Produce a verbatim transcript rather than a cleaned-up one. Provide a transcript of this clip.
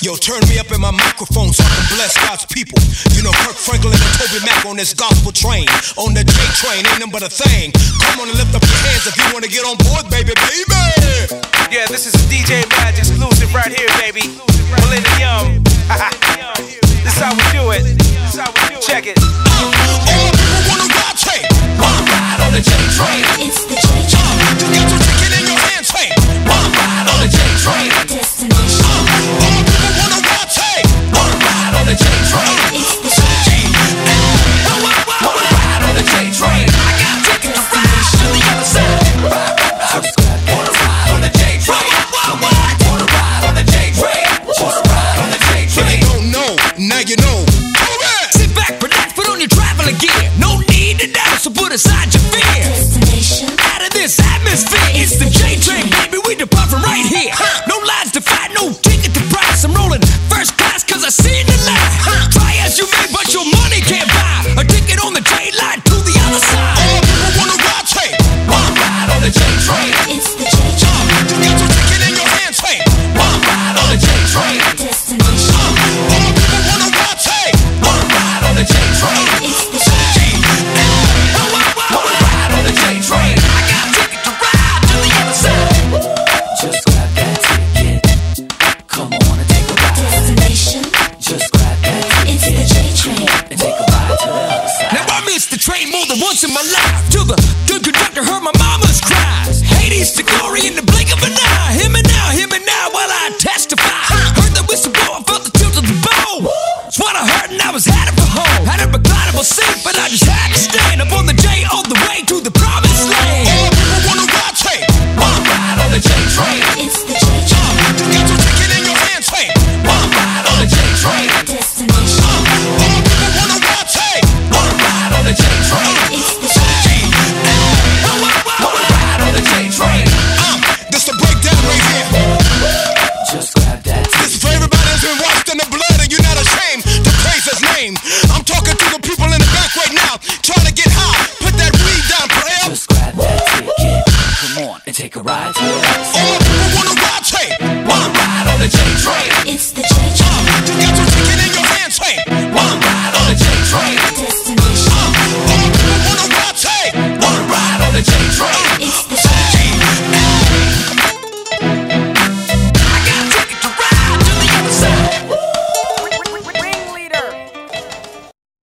Yo, turn me up in my microphone so I can bless God's people. You know, Kirk Franklin and Toby Mac on this gospel train. On the J train, ain't nothing but a thing. Come on and lift up your hands if you want to get on board, baby, baby. Yeah, this is a D J Madge exclusive right here, baby. Millennium. This is how we do it. This is how we do it. Check it. All people wanna ride, hey. Wanna ride on the J train. It's the J train. You got your ticket in your hands, hey. Wanna ride on the J train. Destination. All people wanna ride, hey. Wanna ride on the J train. It's the J train. Wanna ride on the J train. I got tickets to ride to the other side. Wanna ride on the J train. Wanna ride on the J train. Wanna ride on the J If train. you don't know, now you know. Sit back, relax, put on your traveling gear. No need to doubt, so put aside your fear. Destination. Out of this atmosphere, it's the J train, baby. We depart from right here. No lines to fight, no ticket to price. I'm rolling first class, cause I seen the light. Try as you may, but your money can't buy a ticket on the J line to the other side. All people wanna ride, hey. Wanna ride on the J train. It's the J train. You got your ticket in your hands, hey. Wanna ride on the J train. Destination. All people wanna ride, hey. Wanna ride on the J train. It's the J train. Wanna ride on the J train. I got a ticket to ride to the other side. Just grab that ticket. Come on and take a ride. Destination. Just grab that It's the ticket. J train. And take a ride to the other side. Now I missed the train more than once in my life. Till the good conductor heard my mama's cries. Hades to glory in the blink of an eye. Hear me now, hear me now while I testify. Heard the whistle blow, I felt the tilt of the bow. It's what I heard and I was headed for home. Had a reclinable seat, but I just had to stand up on the J all the way to the promised land. All people wanna ride, hey. Wanna ride on the J train. It's the J train. You got your ticket in your hands, hey. Wanna ride on the J train. Destination. All people wanna ride, hey. Wanna ride on the J train. It's the J train. Wanna ride on the J train. Um, this the breakdown right here. Just grab that This is for everybody that's been washed in the blood and you're not ashamed to praise his name. I'm talking to the people in the back right now, trying to get high. Put that weed down, player. Just grab that ticket. Come on and take a ride to the